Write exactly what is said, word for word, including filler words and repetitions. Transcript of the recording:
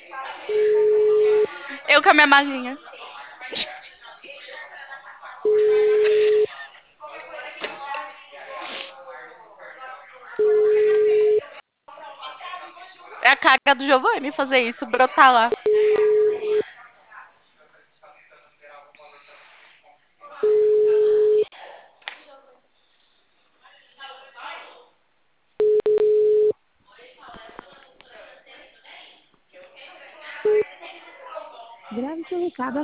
Eu com a minha malinha. É a cara do Giovanni fazer isso, brotar lá. Grave seu recado